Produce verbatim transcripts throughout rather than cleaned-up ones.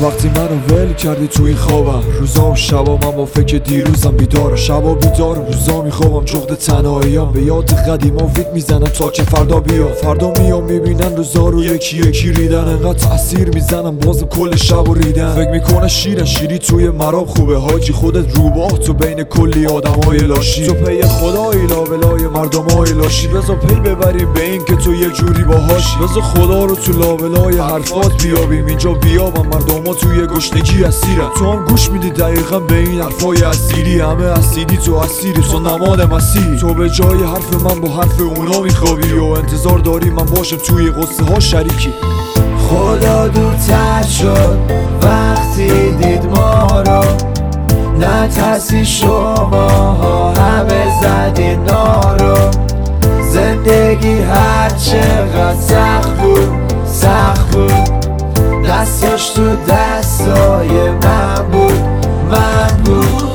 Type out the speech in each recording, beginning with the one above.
وقتی منو ول کردی توی خوابم، روزا و شبا من با فکر دیروزم بیدارم، شبا بیدارم روزا میخوابم جغد تنهاییام، به یاد قدیما ویت میزنم تا که فردا بیا. فردا میام میبینن روزا رو یکی یکی ریدن، انقدر تاثیر میزنم بازم کل شب و ریدن. فکر میکنه شیرن شیری توی مراب خوبه، حاجی خودت روباه تو بین کلی آدمای لاشی، تو پی خدایی لابلای مردمای لاشی. بذار پی ببریم به این که تو یه جوری باهاشی، بذار خدا رو تو لابلای حرفات بیابیم، اینجا بیابم مردما توی گشنگی اسیرن. تو هم گوش میدی دقیقا به این حرفای اسیری، همه اسیدی تو اسیری، تو نماد مسیحی. تو به جای حرف من با حرف اونا میخوابی و انتظار داری من باشم توی قصه ها شریکی. خدا دورتر شد وقتی دید ما رو، نترسی شما همه زدین نارو. زندگی هر چقدر سخت بود سخت بود، دستاش تو دستای من بود من بود.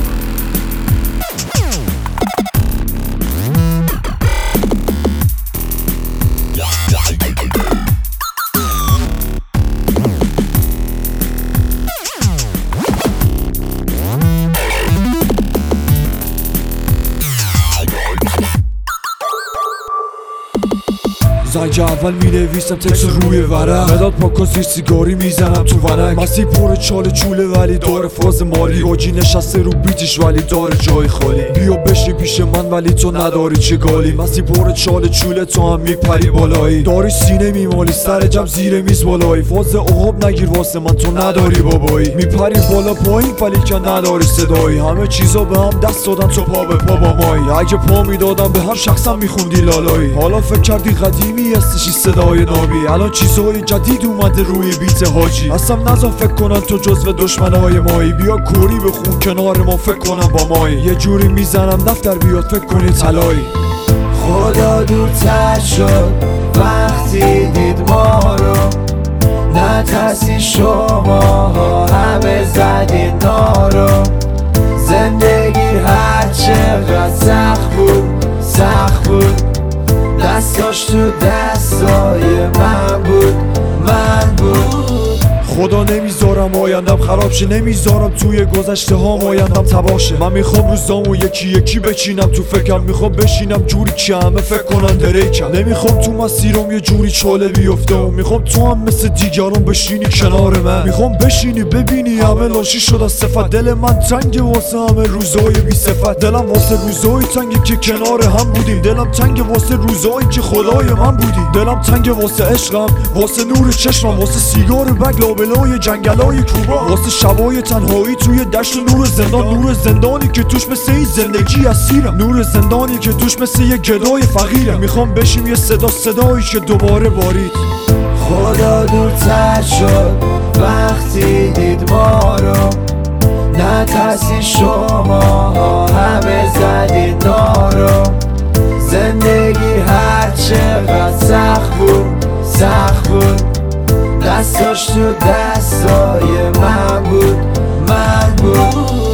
زنگ اول می نویسم تکس روی ورق، مداد پاکا زیر سیگاری میزنم تو ونک. مسیح پر چاله چوله ولی داره فاز مالی، اوجی نشسته رو بیتش ولی داره جای خالی. بیا بشی پیش من ولی تو نداری چه گالی، مسیح پر چاله چوله تو هم میپری بالایی، داری سینه میمالی سر جمع زیر میز بالایی. فاز عقاب نگیر واسه من تو نداری بابایی، میپری بالا پایین ولی که نداری صدایی. همه چیزا به هم دست دادن تو پا به پا با مایی، اگه پا میدادم به هر شخصم میخوندی لالایی. حالا فکر کردی قدیمی هستشی صدای نابی، الان چیزهای جدید اومده روی بیت حاجی. اصلا نزا فکر کنن تو جزو دشمنای مایی، بیا کوری بخون کنار ما فکر کنن با مایی. یه جوری میزنم دفتر بیاد فکر کنی طلایی. خدا دورتر شد وقتی دید ما رو، نترسی شما همه زدین نارو. زندگی هر چقدر سخت بود سخت بود، دستاش تو دستای من بود من بود. خدا نمیذارم آیندم خراب شه، نمیذارم توی گذشته ها آیندم تباه شه. من میخوام روزامو یکی یکی بچینم تو فکرم، میخوام بشینم جوری که همه فکر کنن دریکم. نمیخوام تو مسیرم یه جوری چاله بیفته، میخوام تو هم مثل دیگران بشینی کنار من. میخوام بشینی ببینی همه لاشی شد از صفت، دل من تنگه واسه همه روزای بی صفت. دلم واسه روزای تنگه که کنار هم بودیم، دلم تنگه واسه روزایی که خدای من بودی. دلم تنگه واسه عشقم، واسه نور چشمم، واسه سیگار بگ لابلای جنگلای کوبا، واسه شبای تنهایی توی دشت و نور زندان. نور زندانی که توش مثل این زندگی اسیرم، نور زندانی که توش مثل یه گدای فقیرم. میخوام بشیم یه صدا صدایی که دوباره بارید. خدا دورتر شد وقتی دید ما رو، نترسی شما همه زدین نارو. زندگی هر چقدر سخت بود سخت بود، دستاش تو دستای من بود من بود.